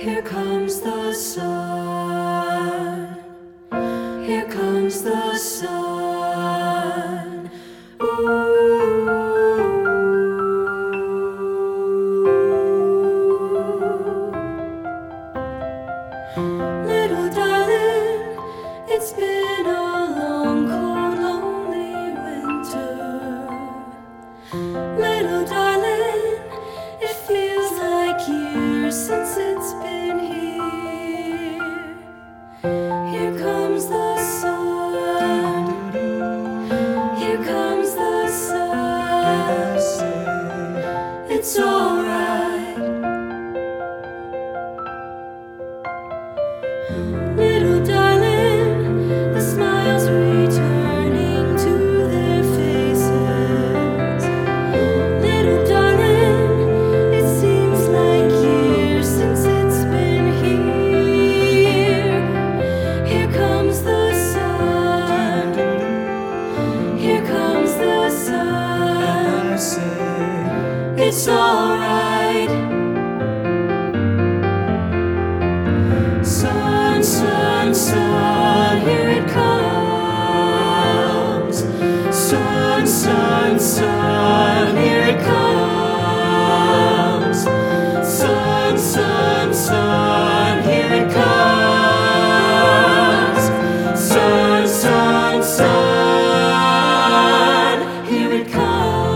Here comes the sun. Here comes the sun. Ooh. Little darling, it's been a long, cold, lonely winter. Little darling, it feels like years since it's been here. Here comes the sun. Here comes the sun. It's alright. Little darling, the smiles returning to their faces. Little darling, it seems like years since it's been here. Here comes the sun. Here comes the sun. It's alright. Sun, sun, sun, here it comes. Sun, sun, sun, here it comes. Sun, sun, sun, here it comes. Sun, sun, sun, here it comes.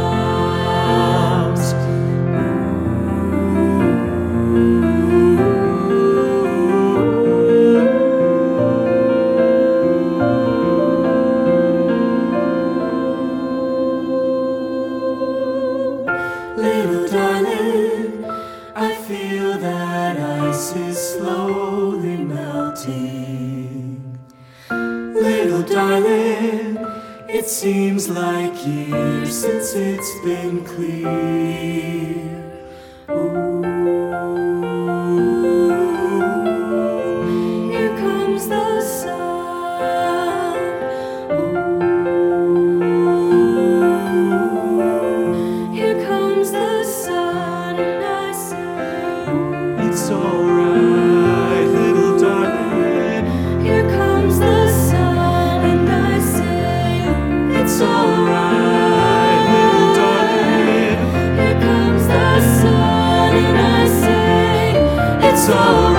Little darling, I feel that ice is slowly melting. Little darling, it seems like years since it's been clear. Ooh. Here comes the sun. Ooh. Here comes the sun, and I say, It's alright, little darling. here comes the sun, and I say, It's alright, little darling. here comes the sun, and I say, it's alright.